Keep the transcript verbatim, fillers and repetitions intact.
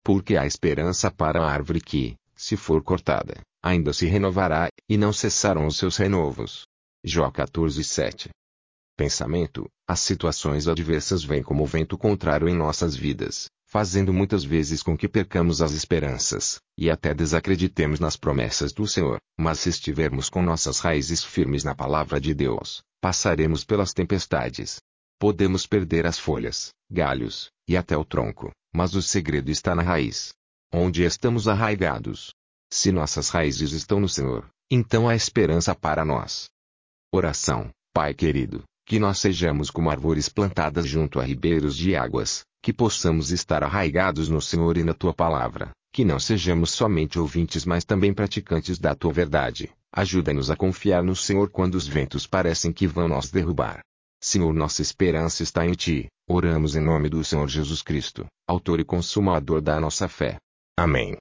Porque há esperança para a árvore que, se for cortada, ainda se renovará, e não cessarão os seus renovos. Jó quatorze, sete. Pensamento: as situações adversas vêm como vento contrário em nossas vidas, fazendo muitas vezes com que percamos as esperanças, e até desacreditemos nas promessas do Senhor. Mas se estivermos com nossas raízes firmes na palavra de Deus, passaremos pelas tempestades. Podemos perder as folhas, galhos, e até o tronco, mas o segredo está na raiz. Onde estamos arraigados? Se nossas raízes estão no Senhor, então há esperança para nós. Oração: Pai querido, que nós sejamos como árvores plantadas junto a ribeiros de águas, que possamos estar arraigados no Senhor e na Tua palavra, que não sejamos somente ouvintes mas também praticantes da Tua verdade. Ajuda-nos a confiar no Senhor quando os ventos parecem que vão nos derrubar. Senhor, nossa esperança está em Ti. Oramos em nome do Senhor Jesus Cristo, autor e consumador da nossa fé. Amém.